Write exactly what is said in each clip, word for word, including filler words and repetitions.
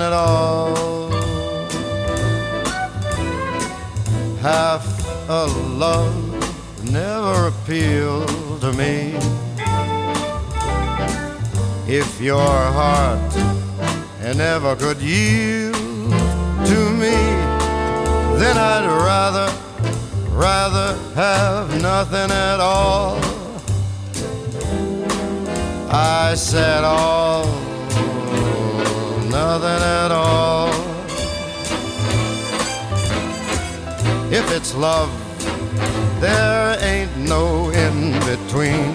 nothing at all. Half a love never appealed to me. If your heart never could yield to me, then I'd rather, rather have nothing at all. I said all, nothing at all. If it's love, there ain't no in between.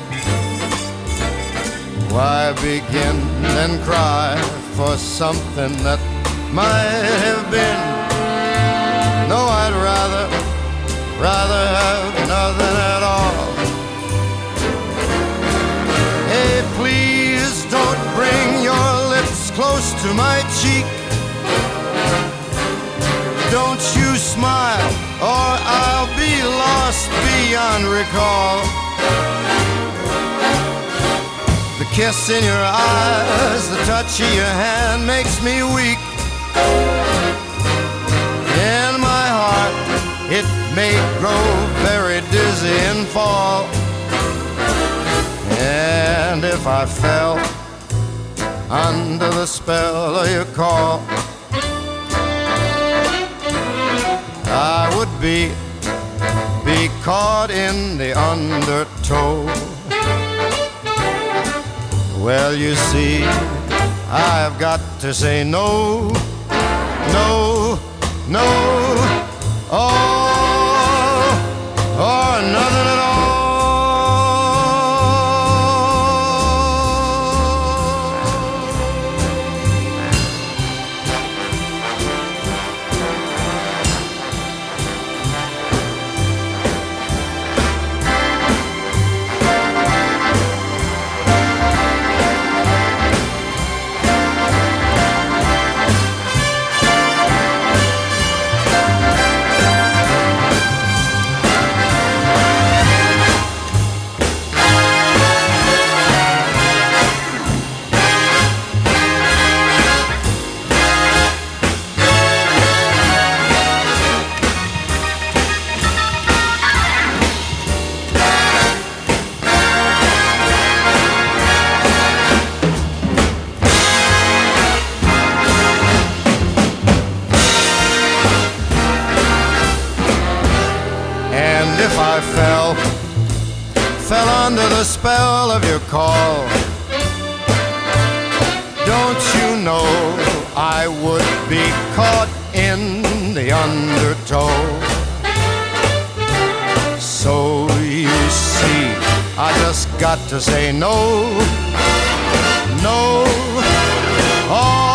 Why begin and cry for something that might have been? No, I'd rather, rather have nothing at all. Hey, please don't bring your lips close to my cheek. Don't you smile, or I'll be lost beyond recall. The kiss in your eyes, the touch of your hand makes me weak. In my heart, it may grow very dizzy and fall. And if I fell under the spell of your call, I would be, be caught in the undertow. Well, you see, I've got to say no, no, no, all or nothing at all. If I fell, fell under the spell of your call, don't you know I would be caught in the undertow? So you see, I just got to say no, no, oh.